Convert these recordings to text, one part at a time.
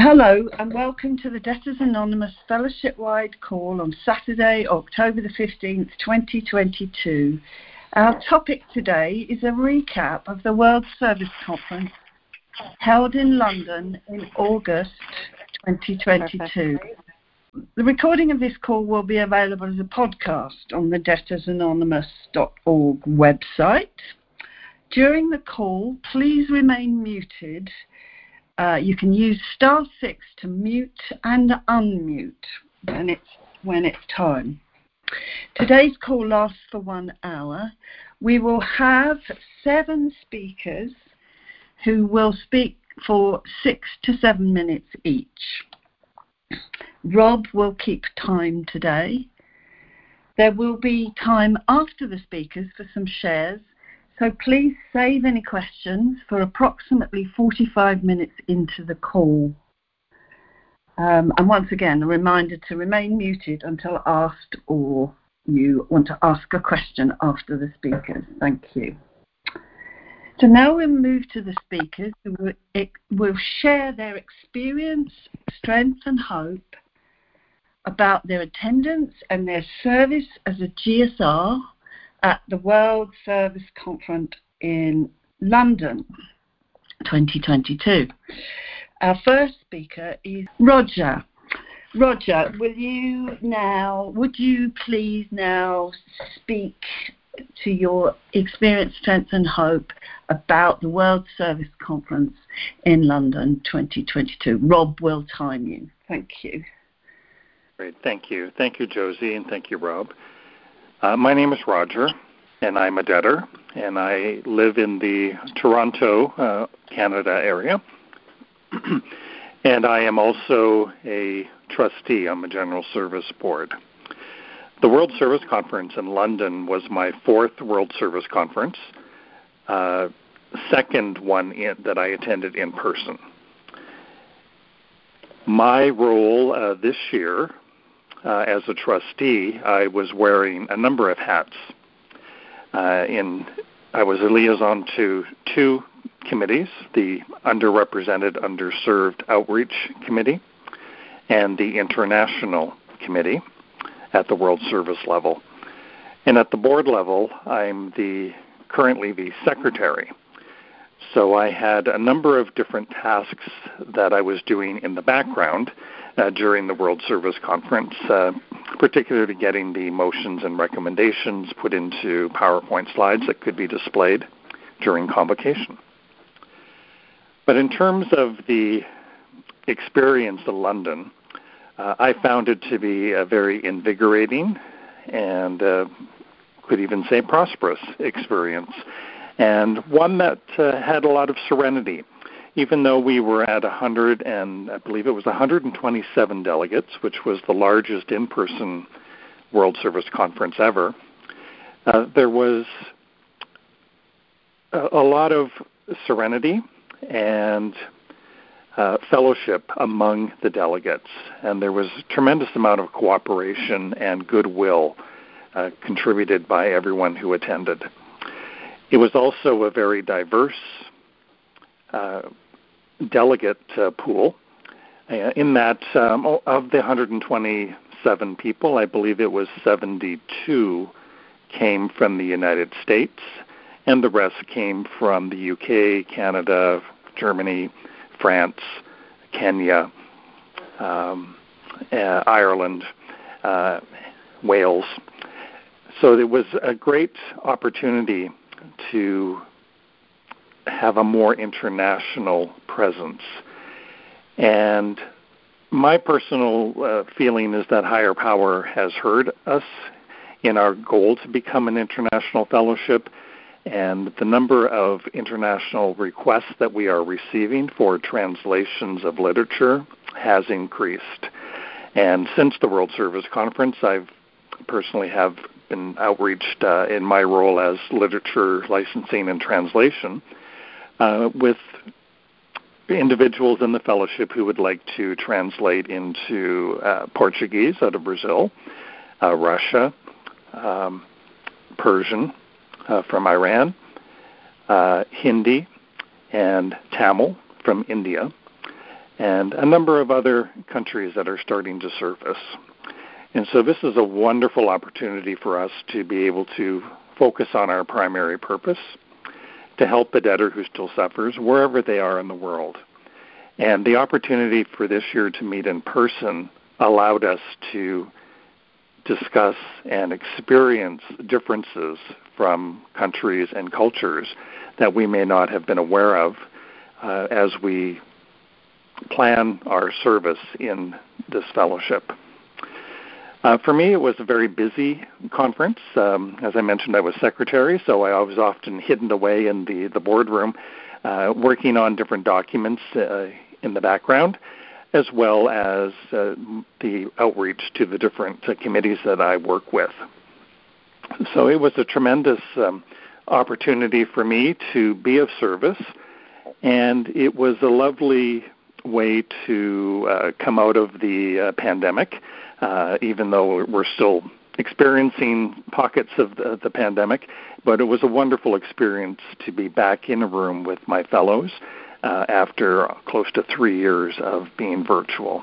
Hello and welcome to the Debtors Anonymous Fellowship-wide call on Saturday, October the 15th, 2022. Our topic today is a recap of the World Service Conference held in London in August 2022. The recording of this call will be available as a podcast on the debtorsanonymous.org website. During the call, please remain muted. You can use *6 to mute and unmute when it's time. Today's call lasts for 1 hour. We will have 7 speakers who will speak for 6 to 7 minutes each. Rob will keep time today. There will be time after the speakers for some shares. So please save any questions for approximately 45 minutes into the call. And once again, a reminder to remain muted until asked or you want to ask a question after the speakers. Thank you. So now we'll move to the speakers who will share their experience, strength and hope about their attendance and their service as a GSR at the World Service Conference in London 2022. Our first speaker is Roger. Roger, would you please now speak to your experience, strength and hope about the World Service Conference in London 2022. Rob will time you. Thank you. Great, thank you. Thank you, Josie, and thank you, Rob. My name is Roger, and I'm a debtor, and I live in the Toronto, Canada area. And I am also a trustee on the General Service Board. The World Service Conference in London was my 4th World Service Conference, second one that I attended in person. My role this year as a trustee, I was wearing a number of hats. I was a liaison to 2 committees, the Underrepresented, Underserved Outreach Committee and the International Committee at the World Service level. And at the board level, I'm currently the secretary. So I had a number of different tasks that I was doing in the background during the World Service Conference, particularly getting the motions and recommendations put into PowerPoint slides that could be displayed during convocation. But in terms of the experience in London, I found it to be a very invigorating and could even say prosperous experience, and one that had a lot of serenity. Even though we were at 127 delegates, which was the largest in-person World Service Conference ever, there was a lot of serenity and fellowship among the delegates, and there was a tremendous amount of cooperation and goodwill contributed by everyone who attended. It was also a very diverse delegate pool, in that of the 127 people, I believe it was 72 came from the United States, and the rest came from the UK, Canada, Germany, France, Kenya, Ireland, Wales. So it was a great opportunity to have a more international presence. And my personal feeling is that higher power has heard us in our goal to become an international fellowship, and the number of international requests that we are receiving for translations of literature has increased. And since the World Service Conference, I've personally have been outreached in my role as literature licensing and translation with individuals in the fellowship who would like to translate into Portuguese out of Brazil, Russia, Persian from Iran, Hindi, and Tamil from India, and a number of other countries that are starting to surface. And so this is a wonderful opportunity for us to be able to focus on our primary purpose, to help the debtor who still suffers wherever they are in the world. And the opportunity for this year to meet in person allowed us to discuss and experience differences from countries and cultures that we may not have been aware of as we plan our service in this fellowship. For me, it was a very busy conference. As I mentioned, I was secretary, so I was often hidden away in the boardroom working on different documents in the background, as well as the outreach to the different committees that I work with. So it was a tremendous opportunity for me to be of service, and it was a lovely way to come out of the pandemic, even though we're still experiencing pockets of the pandemic. But it was a wonderful experience to be back in a room with my fellows after close to 3 years of being virtual.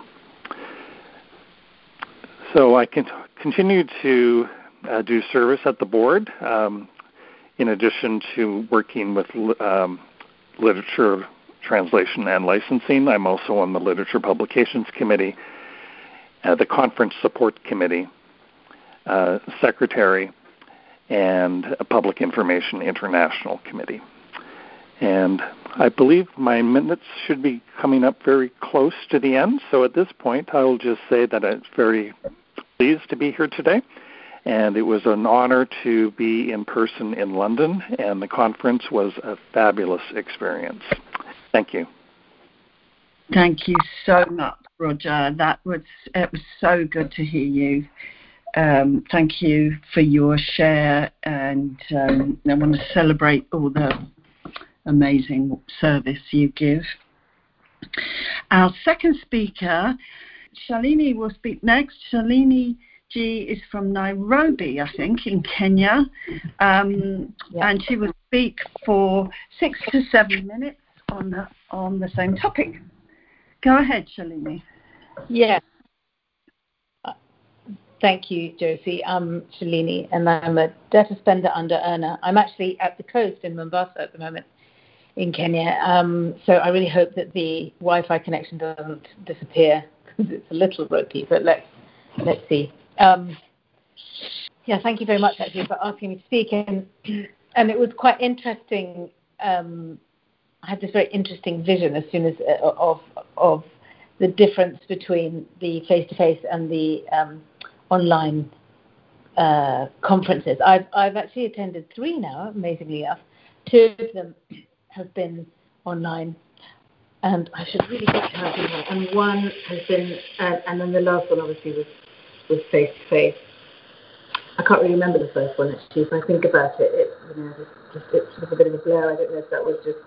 So I can continue to do service at the board, in addition to working with literature translation and licensing. I'm also on the Literature Publications Committee, the Conference Support Committee, Secretary, and a Public Information International Committee. And I believe my minutes should be coming up very close to the end, so at this point I'll just say that I'm very pleased to be here today, and it was an honor to be in person in London, and the conference was a fabulous experience. Thank you. Thank you so much, Roger. It was so good to hear you. Thank you for your share, and I want to celebrate all the amazing service you give. Our second speaker, Shalini, will speak next. Shalini G is from Nairobi, I think, in Kenya, and she will speak for 6 to 7 minutes on the same topic. Go ahead, Shalini. Yeah. Thank you, Josie. I'm Shalini, and I'm a debtor spender under earner. I'm actually at the coast in Mombasa at the moment in Kenya, so I really hope that the Wi-Fi connection doesn't disappear, because it's a little ropey, but let's see. Thank you very much, actually, for asking me to speak, and it was quite interesting. I had this very interesting vision as soon as of the difference between the face-to-face and the online conferences. I've actually attended 3 now, amazingly enough. 2 of them have been online, and I should really get to have, and 1 has been, and then the last one obviously was face-to-face. I can't really remember the first one, actually. If I think about it, it's sort of a bit of a blur. I don't know if that was just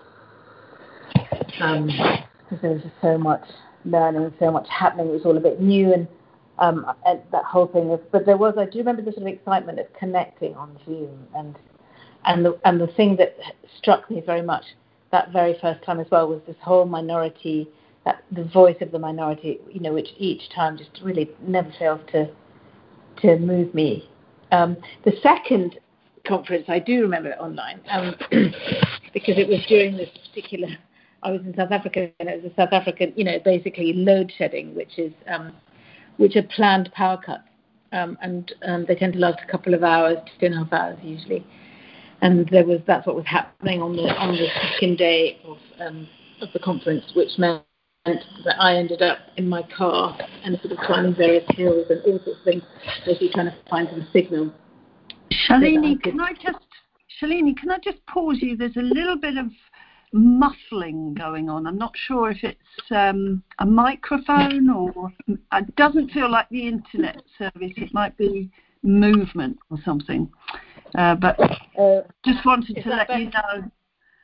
because there was just so much learning, so much happening. It was all a bit new, and that whole thing. But I do remember the sort of excitement of connecting on Zoom, and the thing that struck me very much that very first time as well was this whole minority, the voice of the minority, which each time just really never fails to move me. The second conference, I do remember it online, because it was during this particular. I was in South Africa, and it was a South African, basically load shedding, which are planned power cuts, and they tend to last a couple of hours, 2.5 hours usually. And that's what was happening on the second day of the conference, which meant that I ended up in my car and sort of climbing various hills and all sorts of things, basically trying to find some signal. Shalini, can I just pause you? There's a little bit of muffling going on. I'm not sure if it's a microphone or it doesn't feel like the internet service. It might be movement or something. But just wanted to let you know.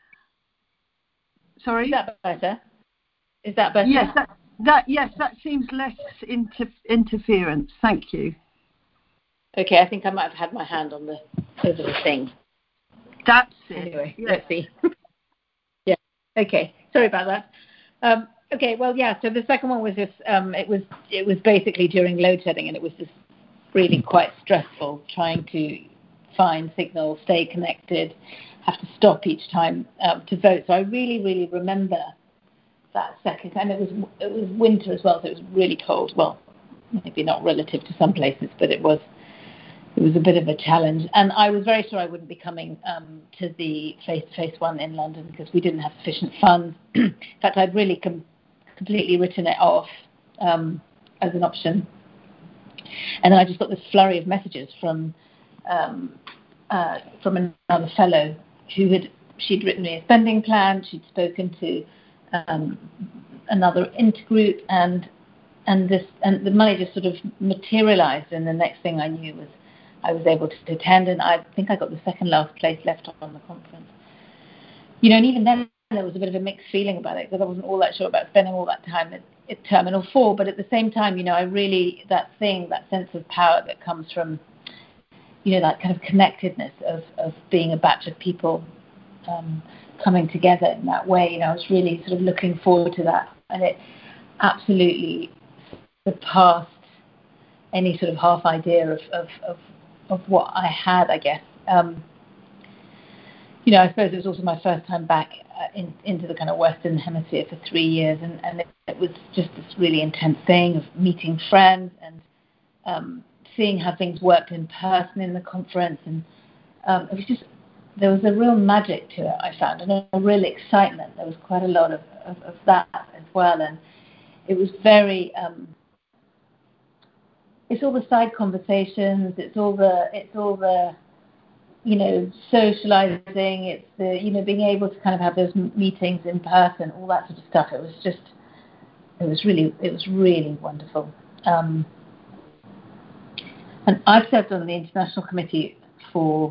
Sorry? Is that better? Is that better? Yes, that seems less interference. Thank you. Okay, I think I might have had my hand over the thing. That's it. Anyway, yes. Let's see. Yeah. Okay. Sorry about that. Okay, well, yeah. So the second one was just it was basically during load shedding, and it was just really quite stressful trying to find signal, stay connected, have to stop each time to vote. So I really, really remember that second, and it was winter as well, so it was really cold. Well, maybe not relative to some places, but it was a bit of a challenge. And I was very sure I wouldn't be coming to the face-to-face one in London because we didn't have sufficient funds. In fact, I'd really completely written it off as an option. And then I just got this flurry of messages from another fellow she'd written me a spending plan. She'd spoken to another intergroup, and the money just sort of materialized. And the next thing I knew was I was able to attend, and I think I got the second last place left on the conference. You know, and even then there was a bit of a mixed feeling about it because I wasn't all that sure about spending all that time at Terminal 4. But at the same time, you know, I really, that sense of power that comes from, you know, that kind of connectedness of being a batch of people coming together in that way. You know, I was really sort of looking forward to that, and it absolutely surpassed any sort of half idea of what I had, I guess. You know, I suppose it was also my first time back into the kind of Western Hemisphere for 3 years, and it was just this really intense thing of meeting friends and seeing how things worked in person in the conference, and it was just, there was a real magic to it, I found, and a real excitement. There was quite a lot of that as well, and it was very, it's all the side conversations, it's all the you know, socializing, it's the, you know, being able to kind of have those meetings in person, all that sort of stuff. It was really wonderful. And I've served on the International Committee for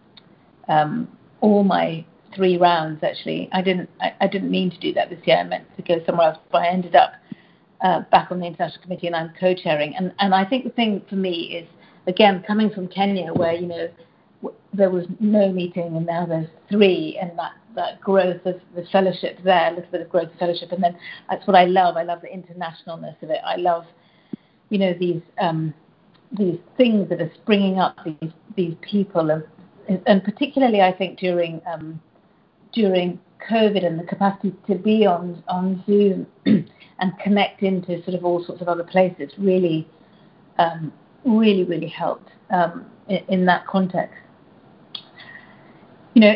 all my 3 rounds, actually. I didn't mean to do that this year. I meant to go somewhere else, but I ended up back on the International Committee, and I'm co-chairing. And I think the thing for me is, again, coming from Kenya, where, you know, there was no meeting and now there's 3, and that growth of the fellowship there, a little bit of growth of fellowship. And then that's what I love. I love the internationalness of it. I love, you know, these things that are springing up, these people, and particularly I think during COVID and the capacity to be on Zoom and connect into sort of all sorts of other places really helped in that context. You know,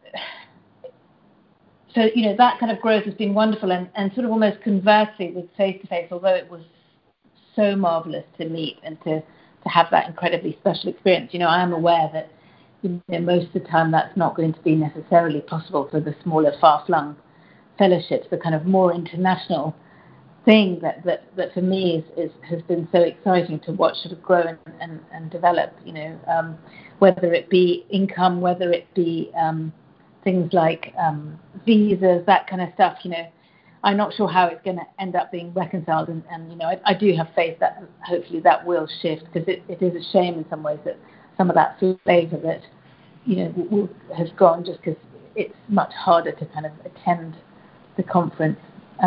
so, you know, that kind of growth has been wonderful, and sort of almost conversely with face-to-face, although it was so marvellous to meet and to have that incredibly special experience. You know, I am aware that, you know, most of the time that's not going to be necessarily possible for the smaller, far-flung fellowships, the kind of more international thing that for me has been so exciting to watch sort of grow and develop, you know, whether it be income, whether it be things like visas, that kind of stuff. You know, I'm not sure how it's going to end up being reconciled, and you know, I do have faith that hopefully that will shift, because it is a shame in some ways that some of that flavour that, you know, has gone just because it's much harder to kind of attend the conference.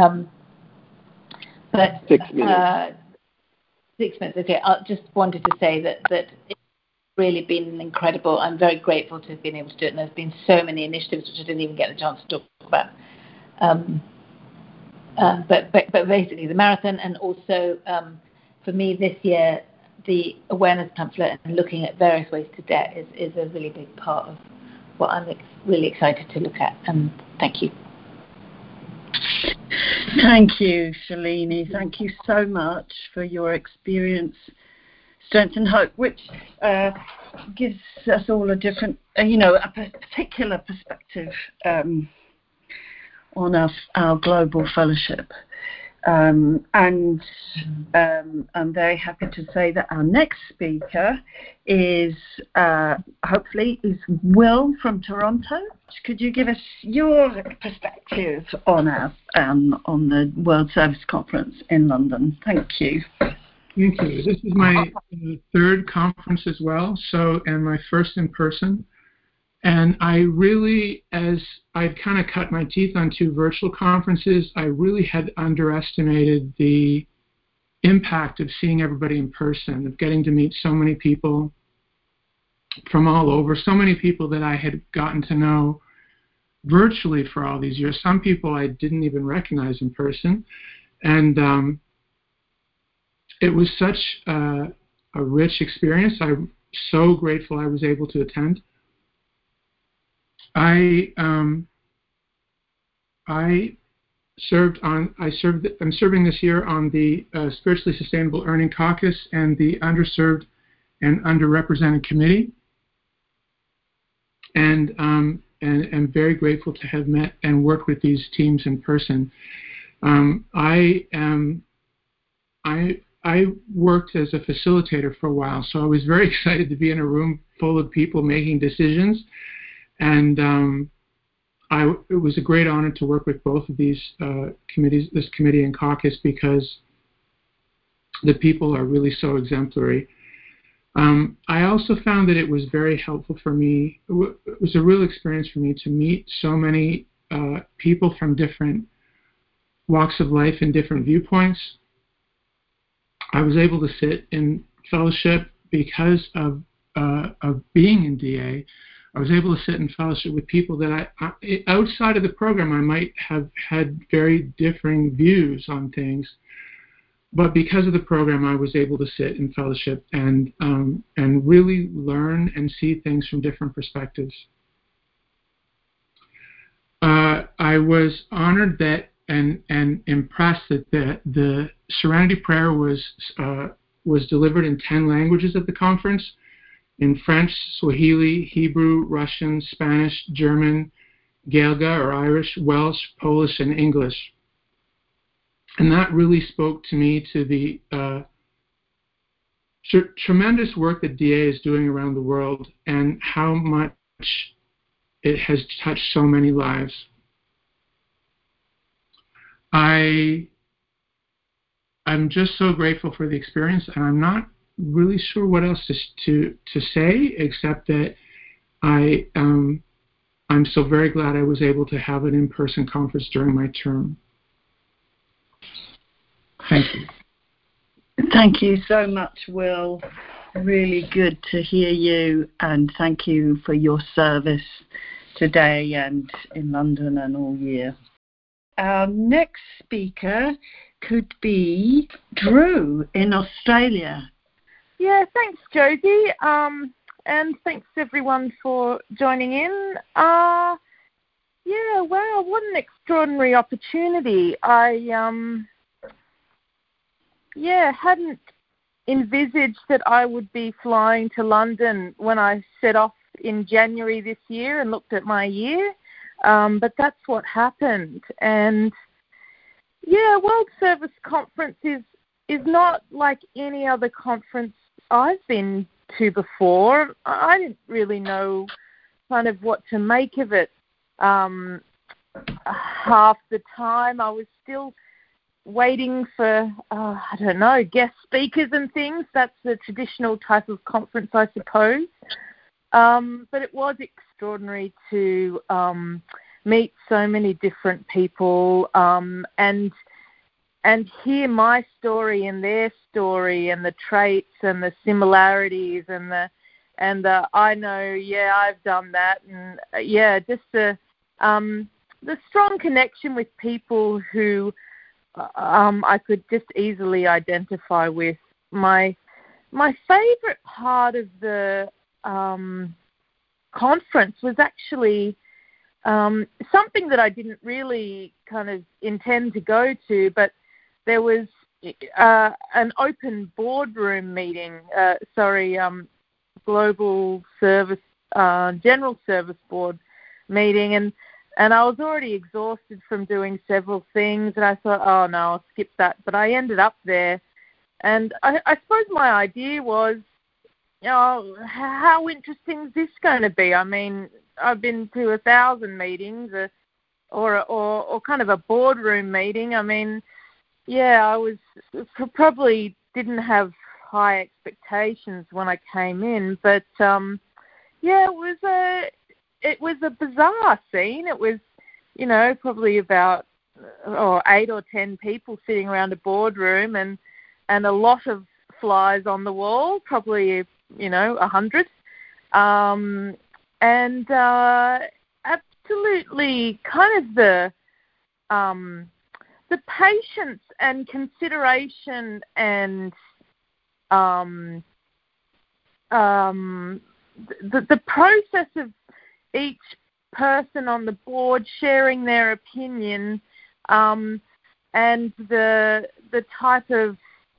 But 6 minutes. 6 minutes. Okay, I just wanted to say that it's really been incredible. I'm very grateful to have been able to do it, and there's been so many initiatives which I didn't even get a chance to talk about. But basically the marathon, and also for me this year, the awareness pamphlet and looking at various ways to debt is a really big part of what I'm really excited to look at. And thank you. Thank you, Shalini. Thank you so much for your experience, strength and hope, which gives us all a different, you know, a particular perspective on our global fellowship. And I'm very happy to say that our next speaker is hopefully Will from Toronto. Could you give us your perspective on on the World Service Conference in London? Thank you. Thank you. This is my 3rd conference as well, and my first in person. And I really, as I'd kind of cut my teeth on 2 virtual conferences, I really had underestimated the impact of seeing everybody in person, of getting to meet so many people from all over, so many people that I had gotten to know virtually for all these years. Some people I didn't even recognize in person. And it was such a rich experience. I'm so grateful I was able to attend. I'm serving this year on the Spiritually Sustainable Earning Caucus and the Underserved and Underrepresented Committee, and I'm very grateful to have met and worked with these teams in person. I worked as a facilitator for a while, so I was very excited to be in a room full of people making decisions. And it was a great honor to work with both of these committees, this committee and caucus, because the people are really so exemplary. I also found that it was very helpful for me. It was a real experience for me to meet so many people from different walks of life and different viewpoints. I was able to sit in fellowship because of being in DA. I was able to sit in fellowship with people that I outside of the program, I might have had very differing views on things, but because of the program, I was able to sit in fellowship and really learn and see things from different perspectives. I was honored that and impressed that the Serenity Prayer was delivered in 10 languages at the conference. In French, Swahili, Hebrew, Russian, Spanish, German, Gaeilge or Irish, Welsh, Polish, and English. And that really spoke to me to the tremendous work that DA is doing around the world and how much it has touched so many lives. I'm just so grateful for the experience, and I'm not really sure what else to say, except that I'm so very glad I was able to have an in-person conference during my term. Thank you. Thank you so much, Will. Really good to hear you, and thank you for your service today and in London and all year. Our next speaker could be Drew in Australia. Yeah, thanks, Josie, and thanks everyone for joining in. Yeah, wow, what an extraordinary opportunity. I hadn't envisaged that I would be flying to London when I set off in January this year and looked at my year, but that's what happened. And yeah, World Service Conference is not like any other conference I've been to before. I didn't really know kind of what to make of it. Half the time I was still waiting for, I don't know, guest speakers and things. That's the traditional type of conference, I suppose. But it was extraordinary to meet so many different people and hear my story and their story and the traits and the similarities and the I know, yeah, I've done that, and yeah, just the strong connection with people who I could just easily identify with. My favorite part of the conference was actually something that I didn't really kind of intend to go to, but there was an open boardroom meeting, Global Service, General Service Board meeting, and I was already exhausted from doing several things, and I thought, oh no, I'll skip that. But I ended up there, and I suppose my idea was, how interesting is this going to be? I mean, I've been to 1,000 meetings, or kind of a boardroom meeting. I mean, yeah, I was probably didn't have high expectations when I came in, but yeah, it it was a bizarre scene. It was, probably about 8 or 10 people sitting around a boardroom and a lot of flies on the wall, probably, 100. Absolutely kind of the patience and consideration and the process of each person on the board sharing their opinion, and the type of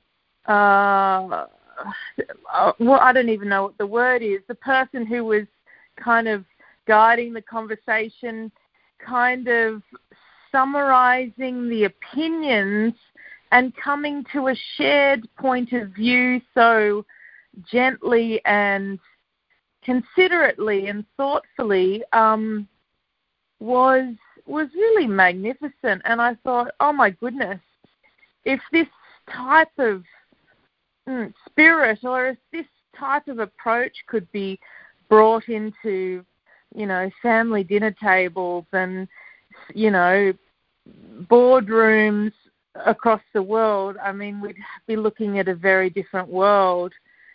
I don't even know what the word is. The person who was kind of guiding the conversation, kind of summarizing the opinions and coming to a shared point of view so gently and considerately and thoughtfully was really magnificent. And I thought, oh my goodness, if this type of spirit or if this type of approach could be brought into, family dinner tables and, boardrooms across the world, I mean, we'd be looking at a very different world.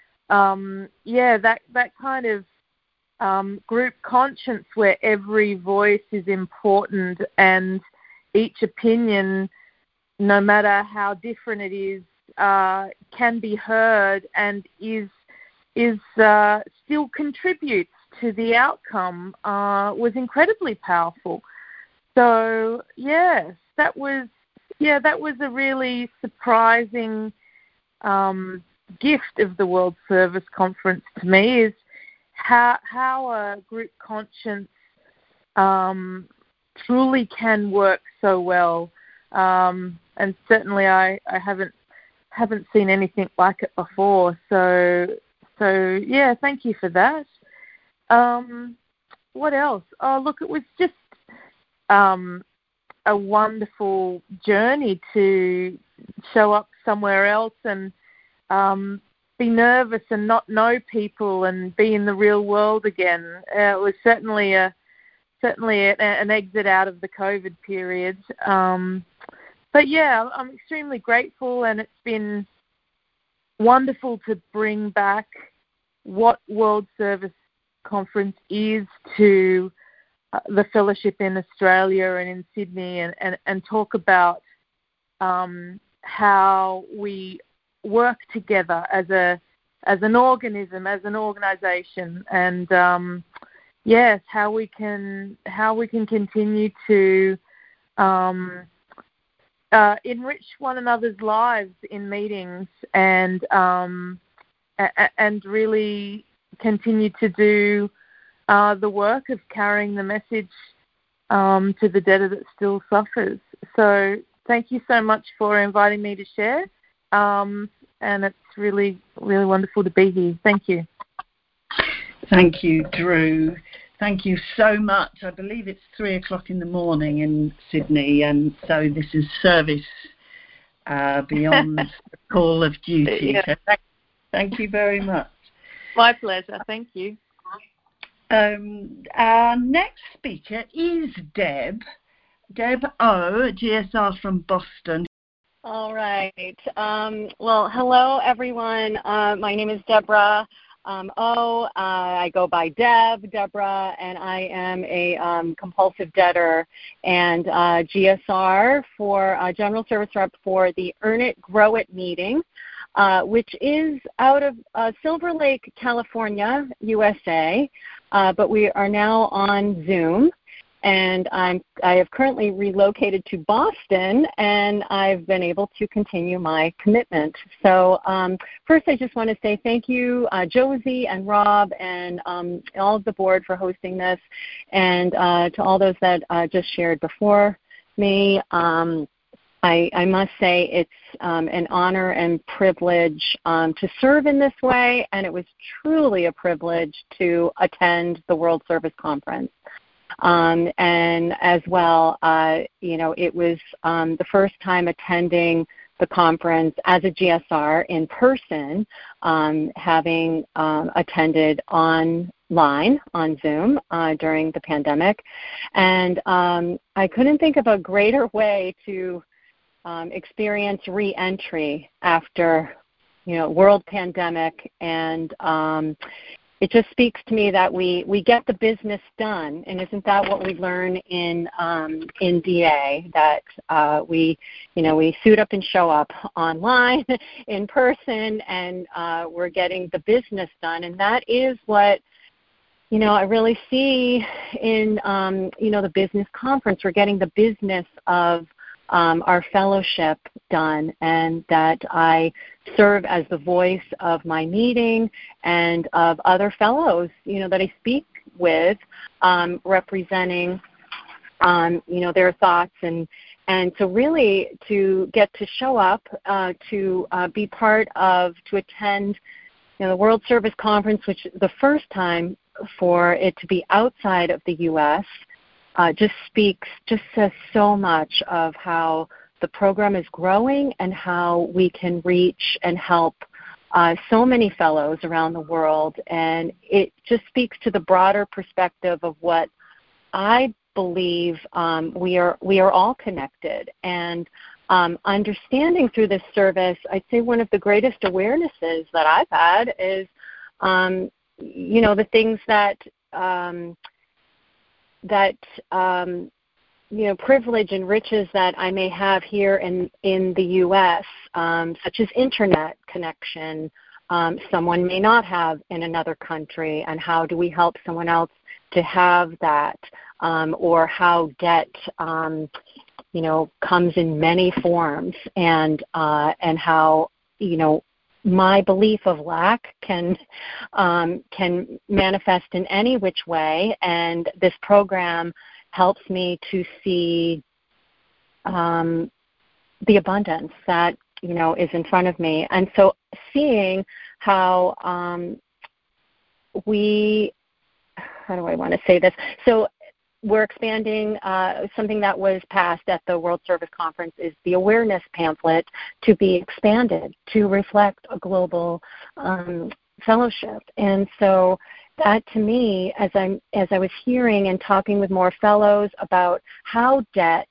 That kind of group conscience where every voice is important and each opinion, no matter how different it is, can be heard and is still contributes to the outcome, was incredibly powerful. So yes, that was a really surprising gift of the World Service Conference to me, is how a group conscience truly can work so well. And certainly I haven't seen anything like it before. So yeah, thank you for that. What else? Oh, look, it was just a wonderful journey to show up somewhere else and be nervous and not know people and be in the real world again. It was certainly an exit out of the COVID period. But yeah, I'm extremely grateful, and it's been wonderful to bring back what World Service Conference is to the fellowship in Australia and in Sydney, and talk about how we work together as an organism, as an organisation, and yes, how we can continue to enrich one another's lives in meetings, and really continue to do the work of carrying the message to the debtor that still suffers. So thank you so much for inviting me to share, and it's really, really wonderful to be here. Thank you. Thank you, Drew. Thank you so much. I believe it's 3:00 in the morning in Sydney, and so this is service beyond the call of duty. Yeah. So thank you very much. My pleasure. Thank you. Our next speaker is Deb O, GSR from Boston. All right. Well, hello, everyone. My name is Deborah O. I go by Deborah, and I am a compulsive debtor and GSR for General Service Rep for the Earn It, Grow It meeting, which is out of Silver Lake, California, USA, but we are now on Zoom. And I have currently relocated to Boston, and I've been able to continue my commitment. So first, I just want to say thank you, Josie and Rob and all of the board for hosting this, and to all those that just shared before me. I must say it's an honor and privilege to serve in this way, and it was truly a privilege to attend the World Service Conference. And as well, it was the first time attending the conference as a GSR in person, having attended online on Zoom during the pandemic. And I couldn't think of a greater way to experience re-entry after, world pandemic. And it just speaks to me that we get the business done. And isn't that what we learn in DA, that we suit up and show up online, in person, and we're getting the business done. And that is what, I really see in, the business conference. We're getting the business of our fellowship done, and that I serve as the voice of my meeting and of other fellows, that I speak with, representing, their thoughts. And so really to get to show up, to be part of, to attend, the World Service Conference, which the first time for it to be outside of the U.S., just says so much of how the program is growing and how we can reach and help so many fellows around the world. And it just speaks to the broader perspective of what I believe we are all connected. And understanding through this service, I'd say one of the greatest awarenesses that I've had is, the things that privilege and riches that I may have here in the U.S., such as internet connection, someone may not have in another country, and how do we help someone else to have that, or how debt, comes in many forms, and how, my belief of lack can manifest in any which way, and this program helps me to see the abundance that is in front of me. And so seeing how how do I want to say this? So we're expanding something that was passed at the World Service Conference is the awareness pamphlet to be expanded to reflect a global fellowship. And so that, to me, as I was hearing and talking with more fellows about how debt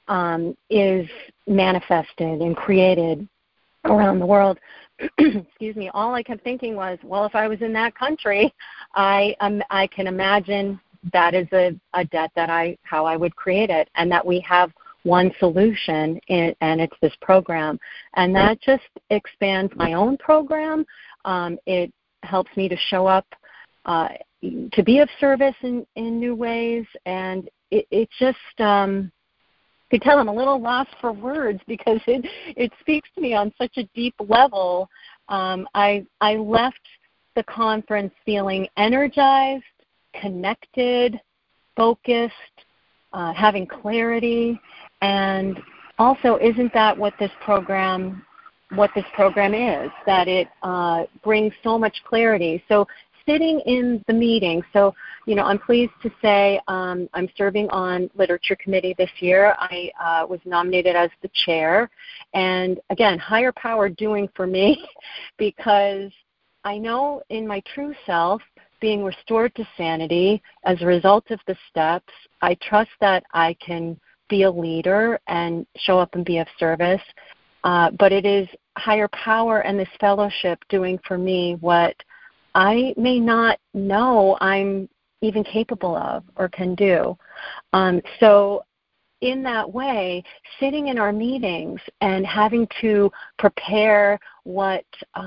is manifested and created around the world, excuse me, all I kept thinking was, well, if I was in that country, I can imagine that is a debt that how I would create it, and that we have one solution, and it's this program. And that just expands my own program. It helps me to show up, to be of service in new ways, and it just, you could tell I'm a little lost for words because it speaks to me on such a deep level. I left the conference feeling energized, connected, focused, having clarity, and also, isn't that what this program is? That it brings so much clarity. So sitting in the meeting. So I'm pleased to say I'm serving on Literature Committee this year. I was nominated as the chair, and again, higher power doing for me because I know in my true self, being restored to sanity as a result of the steps, I trust that I can be a leader and show up and be of service. But it is higher power and this fellowship doing for me what I may not know I'm even capable of or can do. So in that way, sitting in our meetings and having to prepare what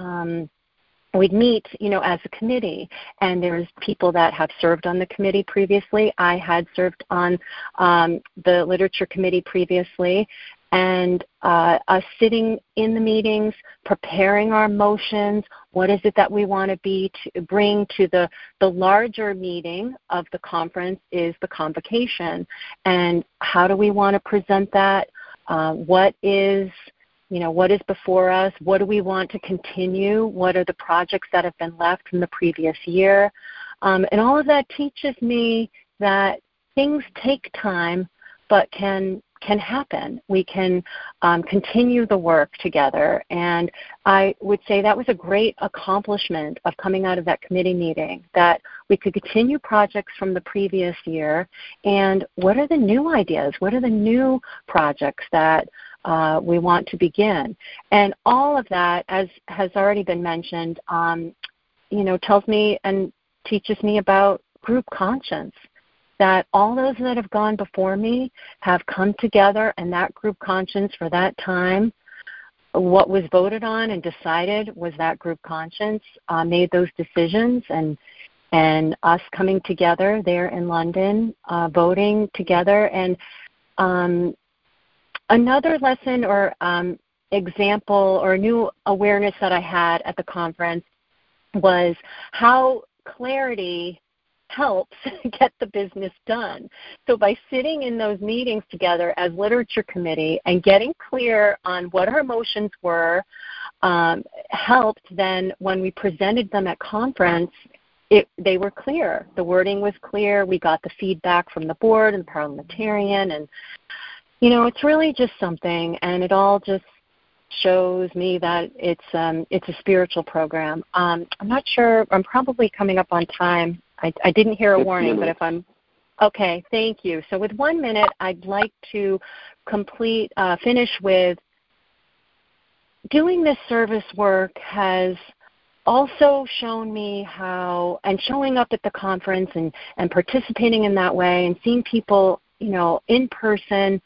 we'd meet, as a committee, and there's people that have served on the committee previously. I had served on the Literature Committee previously, and us sitting in the meetings, preparing our motions. What is it that we want to bring to the larger meeting of the conference is the convocation, and how do we want to present that? What is before us? What do we want to continue? What are the projects that have been left from the previous year? And all of that teaches me that things take time, but can can happen. We can continue the work together. And I would say that was a great accomplishment of coming out of that committee meeting, that we could continue projects from the previous year. And what are the new ideas? What are the new projects that we want to begin? And all of that, as has already been mentioned, tells me and teaches me about group conscience, that all those that have gone before me have come together, and that group conscience for that time, what was voted on and decided was that group conscience made those decisions, and us coming together there in London, voting together. And another lesson or example or new awareness that I had at the conference was how clarity helps get the business done. So by sitting in those meetings together as literature committee and getting clear on what our emotions were, helped then when we presented them at conference, they were clear. The wording was clear. We got the feedback from the board and the parliamentarian, and it's really just something, and it all just shows me that it's a spiritual program. I'm not sure. I'm probably coming up on time. I didn't hear a warning, but if I'm okay, thank you. So with 1 minute, I'd like to finish with doing this service work has also shown me how, and showing up at the conference and participating in that way and seeing people, in person,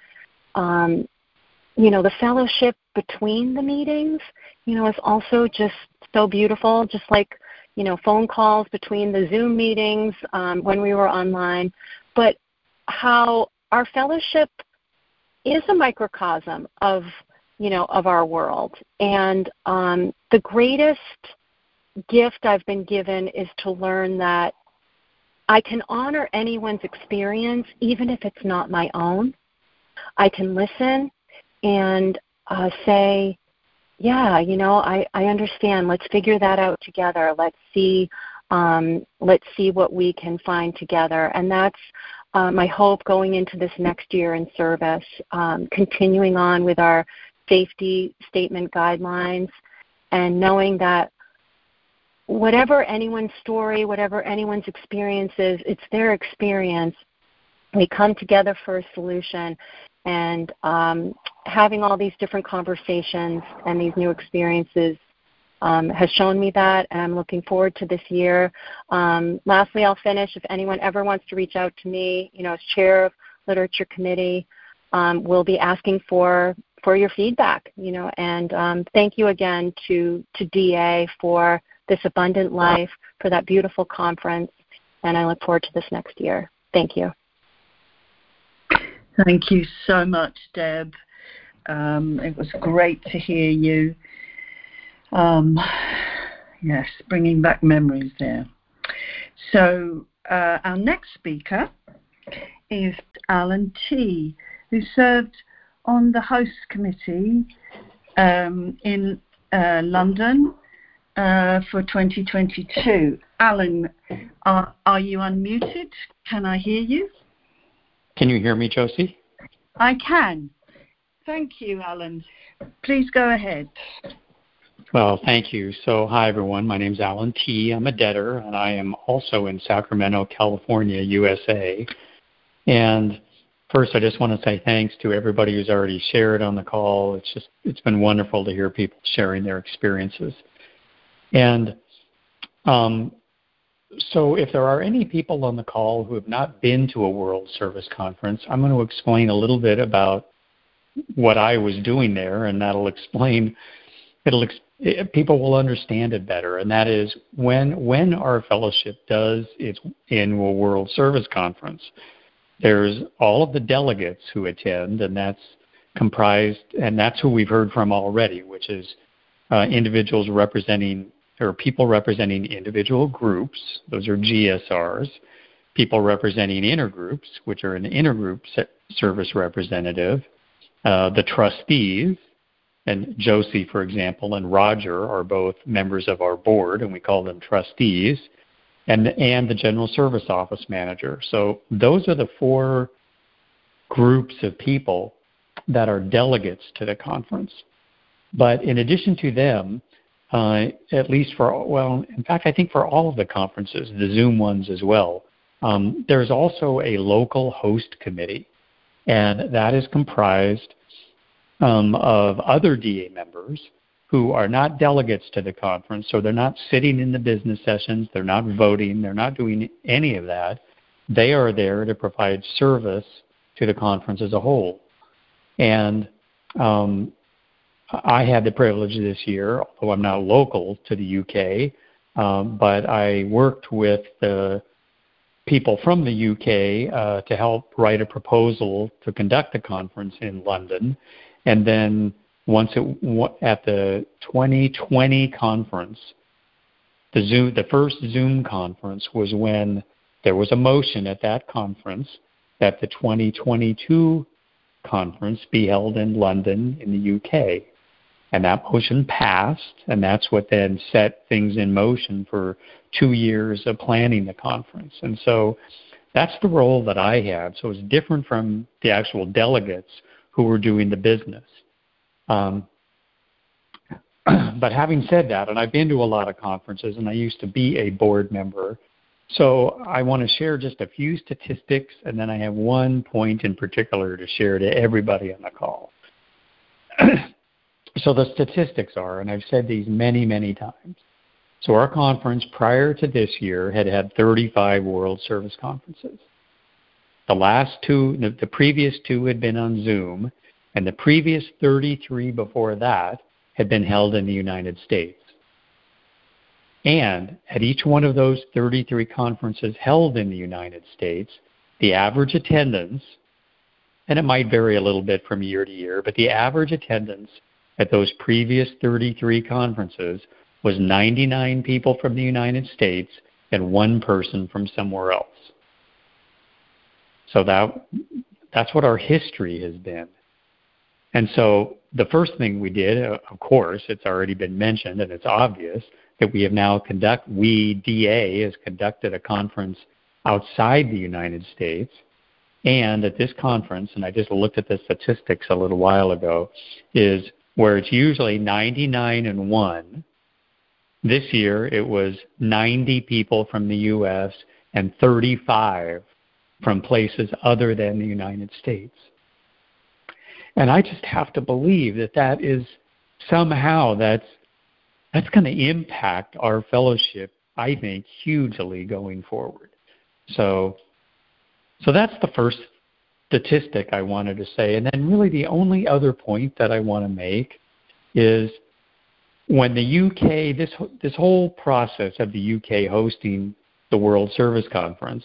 the fellowship between the meetings, is also just so beautiful, just like, phone calls between the Zoom meetings when we were online, but how our fellowship is a microcosm of our world. And the greatest gift I've been given is to learn that I can honor anyone's experience, even if it's not my own. I can listen and say, yeah, I understand. Let's figure that out together. Let's see what we can find together. And that's my hope going into this next year in service, continuing on with our safety statement guidelines, and knowing that whatever anyone's story, whatever anyone's experience is, it's their experience. We come together for a solution. And having all these different conversations and these new experiences has shown me that, and I'm looking forward to this year. Lastly, I'll finish. If anyone ever wants to reach out to me, as chair of Literature Committee, we'll be asking for your feedback. And thank you again to DA for this abundant life, for that beautiful conference, and I look forward to this next year. Thank you. Thank you so much, Deb. It was great to hear you. Yes, bringing back memories there. So our next speaker is Alan T., who served on the host committee in London for 2022. Alan, are you unmuted? Can I hear you? Can you hear me, Josie? I can. Thank you, Alan. Please go ahead. Well, thank you. So, hi, everyone. My name's Alan T. I'm a debtor, and I am also in Sacramento, California, USA. And first, I just want to say thanks to everybody who's already shared on the call. It's been wonderful to hear people sharing their experiences. And so if there are any people on the call who have not been to a World Service Conference, I'm going to explain a little bit about what I was doing there, and people will understand it better. And that is when our fellowship does its annual World Service Conference, there's all of the delegates who attend, and that's comprised, and that's who we've heard from already, which is individuals representing, or people representing individual groups, those are GSRs, people representing intergroups, which are an intergroup service representative, the trustees, and Josie, for example, and Roger are both members of our board, and we call them trustees, and the General Service Office Manager. So those are the four groups of people that are delegates to the conference. But in addition to them, at least in fact, I think for all of the conferences, the Zoom ones as well, there's also a local host committee, and that is comprised of other DA members who are not delegates to the conference, so they're not sitting in the business sessions, they're not voting, they're not doing any of that. They are there to provide service to the conference as a whole. And I had the privilege this year, although I'm not local to the UK, but I worked with the people from the UK to help write a proposal to conduct the conference in London. And then at the 2020 conference, the first Zoom conference was when there was a motion at that conference that the 2022 conference be held in London in the UK. And that motion passed, and that's what then set things in motion for 2 years of planning the conference. And so that's the role that I had. So it's different from the actual delegates who were doing the business. But having said that, and I've been to a lot of conferences, and I used to be a board member, so I want to share just a few statistics, and then I have one point in particular to share to everybody on the call. So the statistics are, and I've said these many, many times, so our conference prior to this year had 35 World Service Conferences. The previous two had been on Zoom, and the previous 33 before that had been held in the United States. And at each one of those 33 conferences held in the United States, the average attendance, and it might vary a little bit from year to year, but the average attendance at those previous 33 conferences was 99 people from the United States and 1 person from somewhere else. So that's what our history has been. And so the first thing we did, of course, it's already been mentioned and it's obvious that we have now DA has conducted a conference outside the United States. And at this conference, and I just looked at the statistics a little while ago, is where it's usually 99 and 1. This year it was 90 people from the U.S. and 35 from places other than the United States. And I just have to believe that is somehow that's going to impact our fellowship, I think, hugely going forward. So that's the first statistic I wanted to say. And then really the only other point that I want to make is when the UK, this whole process of the UK hosting the World Service Conference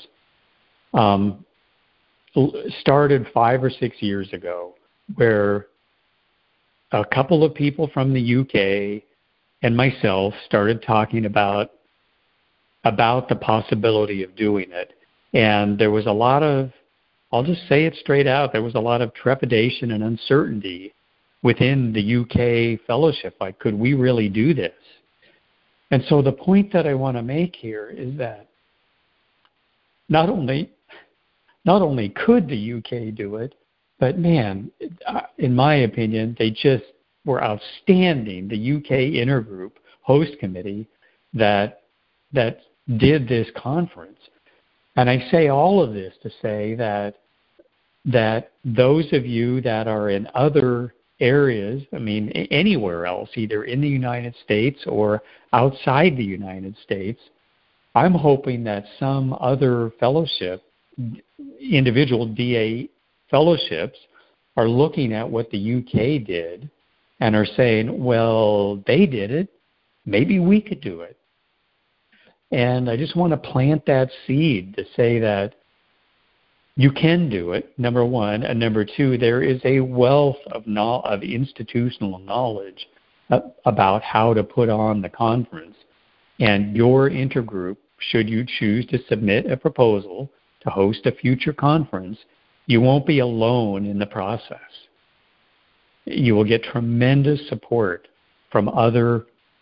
started 5 or 6 years ago, where a couple of people from the UK and myself started talking about the possibility of doing it. And there was a lot of, I'll just say it straight out, there was a lot of trepidation and uncertainty within the UK fellowship. Like, could we really do this? And so the point that I want to make here is that not only could the UK do it, but man, in my opinion, they just were outstanding. The UK Intergroup Host Committee that did this conference. And I say all of this to say that those of you that are in other areas, I mean, anywhere else, either in the United States or outside the United States, I'm hoping that some other fellowship, individual DA fellowships, are looking at what the UK did and are saying, well, they did it, maybe we could do it. And I just want to plant that seed to say that you can do it, number one. And number two, there is a wealth of institutional knowledge about how to put on the conference. And your intergroup, should you choose to submit a proposal to host a future conference, you won't be alone in the process. You will get tremendous support from other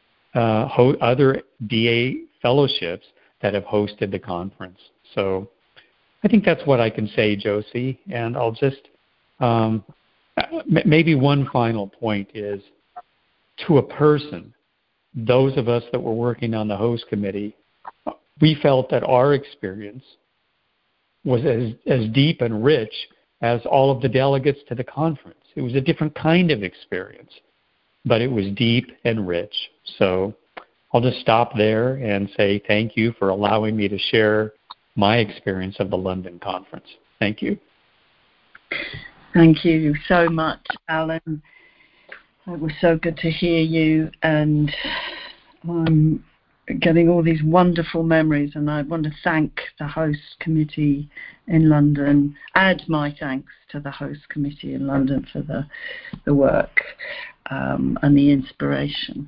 DA fellowships that have hosted the conference. So I think that's what I can say, Josie, and I'll just maybe one final point is, to a person, those of us that were working on the host committee, we felt that our experience was as deep and rich as all of the delegates to the conference. It was a different kind of experience, but it was deep and rich. So I'll just stop there and say thank you for allowing me to share my experience of the London conference. Thank you. Thank you so much, Alan. It was so good to hear you, and I'm getting all these wonderful memories, and I want to thank the host committee in London, add my thanks to the host committee in London for the work and the inspiration.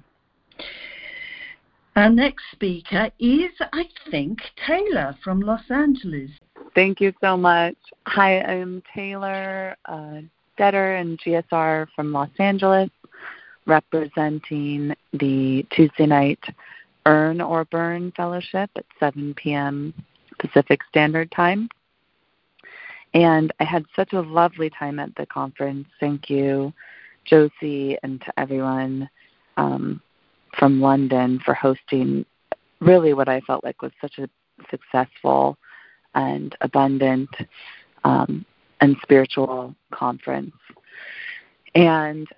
Our next speaker is, I think, Taylor from Los Angeles. Thank you so much. Hi, I'm Taylor Detter and GSR from Los Angeles, representing the Tuesday night Earn or Burn Fellowship at 7 p.m. Pacific Standard Time. And I had such a lovely time at the conference. Thank you, Josie, and to everyone from London for hosting really what I felt like was such a successful and abundant and spiritual conference. And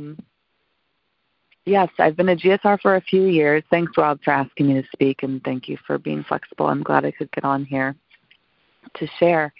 yes, I've been a GSR for a few years. Thanks, Rob, for asking me to speak, and thank you for being flexible. I'm glad I could get on here to share.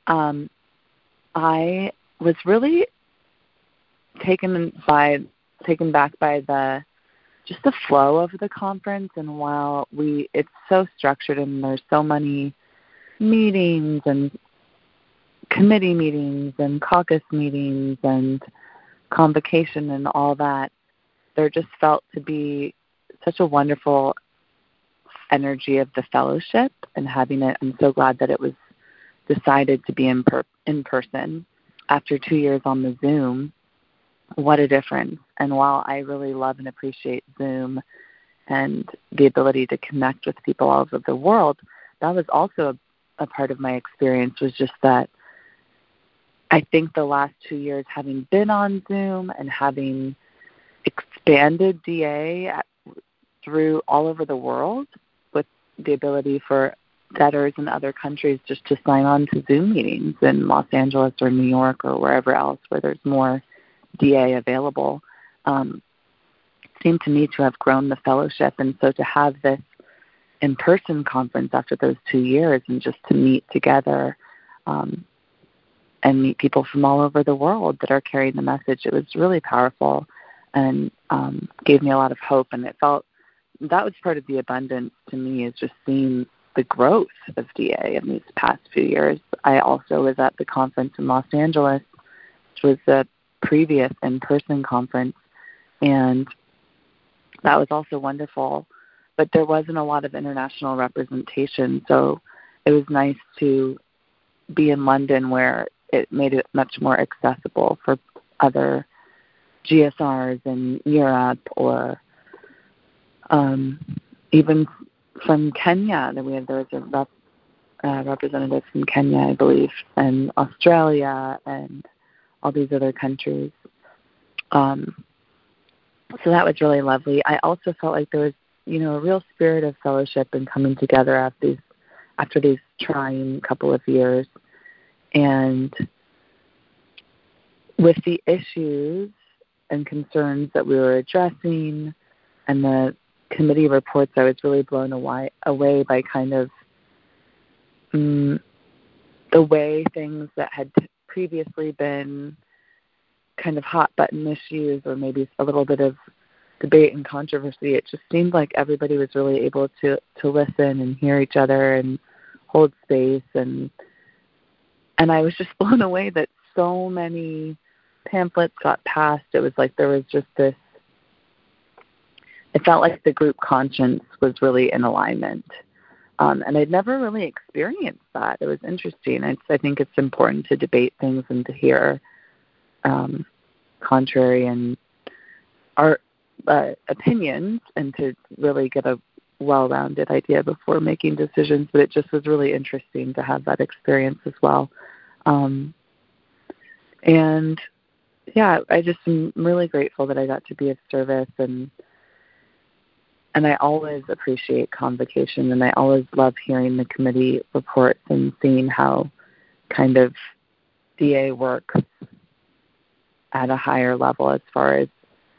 I was really taken back by the flow of the conference, and while it's so structured and there's so many meetings and committee meetings and caucus meetings and convocation and all that, there just felt to be such a wonderful energy of the fellowship and having it. I'm so glad that it was decided to be in person after 2 years on the Zoom. What a difference. And while I really love and appreciate Zoom and the ability to connect with people all over the world, that was also a part of my experience, was just that I think the last 2 years, having been on Zoom and having expanded DA through all over the world with the ability for debtors in other countries just to sign on to Zoom meetings in Los Angeles or New York or wherever else where there's more DA available, seemed to me to have grown the fellowship. And so to have this in-person conference after those 2 years and just to meet together and meet people from all over the world that are carrying the message, it was really powerful and gave me a lot of hope. And it felt that was part of the abundance to me, is just seeing the growth of DA in these past few years. I also was at the conference in Los Angeles, which was the previous in-person conference, and that was also wonderful. But there wasn't a lot of international representation, so it was nice to be in London where it made it much more accessible for other GSRs in Europe or even from Kenya. There was a representative from Kenya, I believe, and Australia and all these other countries. So that was really lovely. I also felt like there was, a real spirit of fellowship and coming together after these trying couple of years. And with the issues and concerns that we were addressing and the committee reports, I was really blown away by kind of the way things that had previously been kind of hot button issues or maybe a little bit of debate and controversy, it just seemed like everybody was really able to listen and hear each other and hold space. And I was just blown away that so many pamphlets got passed. It was like there was just this, it felt like the group conscience was really in alignment. And I'd never really experienced that. It was interesting. I think it's important to debate things and to hear contrary and our opinions and to really get a well-rounded idea before making decisions. But it just was really interesting to have that experience as well. And I just am really grateful that I got to be of service, and I always appreciate convocation, and I always love hearing the committee reports and seeing how kind of DA works at a higher level as far as,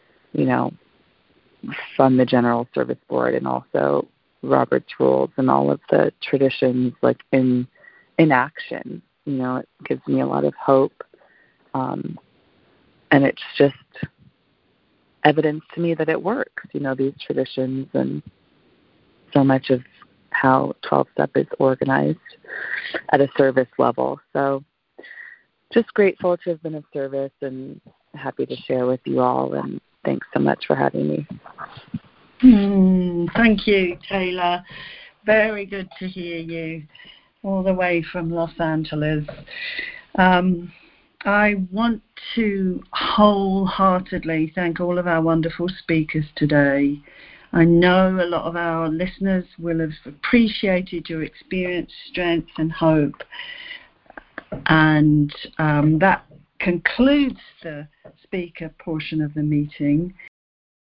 from the General Service Board and also Robert's Rules and all of the traditions like in action. It gives me a lot of hope. And it's just evidence to me that it works, these traditions and so much of how 12-step is organized at a service level. So just grateful to have been of service and happy to share with you all, and thanks so much for having me. Thank you, Taylor. Very good to hear you all the way from Los Angeles. I want to wholeheartedly thank all of our wonderful speakers today. I know a lot of our listeners will have appreciated your experience, strength, and hope. And that concludes the speaker portion of the meeting.